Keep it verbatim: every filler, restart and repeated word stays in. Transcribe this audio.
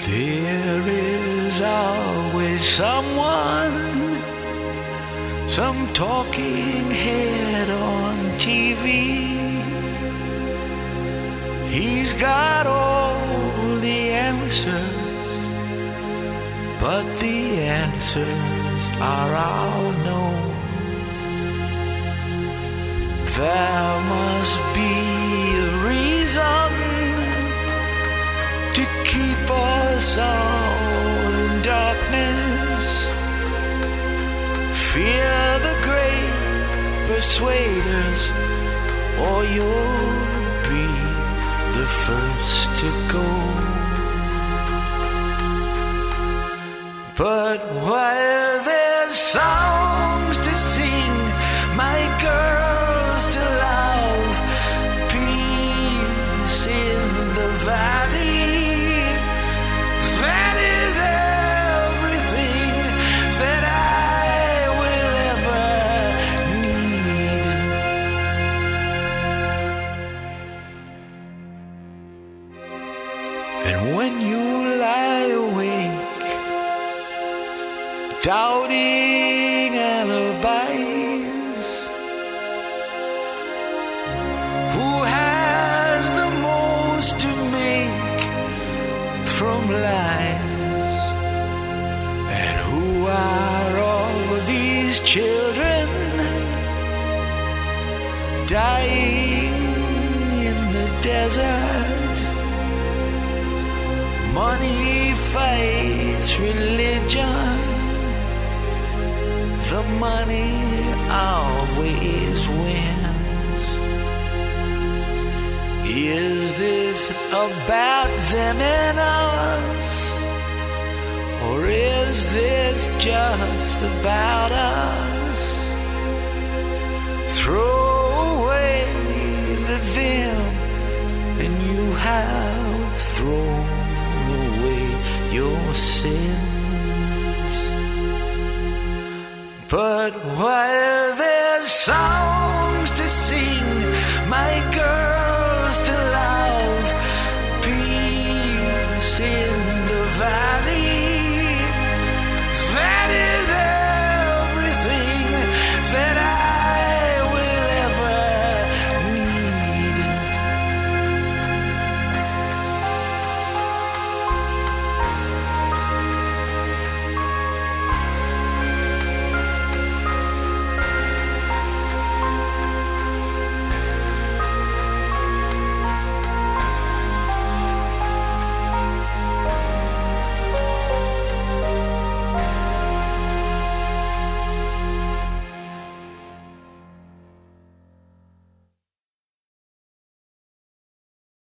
There is always someone, some talking head on T V. He's got all the answers, but the answers are all no. There must be a reason to keep us all in darkness. Fear the great persuaders, or you'll be the first to go. But while there's songs to sing, my girls to love, peace in the valley, that is everything that I will ever need. And when you lie awake, doubting alibis, who has the most to make from lies, and who are all these children dying in the desert? Money fights religion, the money always wins. Is this about them and us, or is this just about us? Throw away the them, and you have thrown away your sins. But while there's songs to sing, my girls to love, peace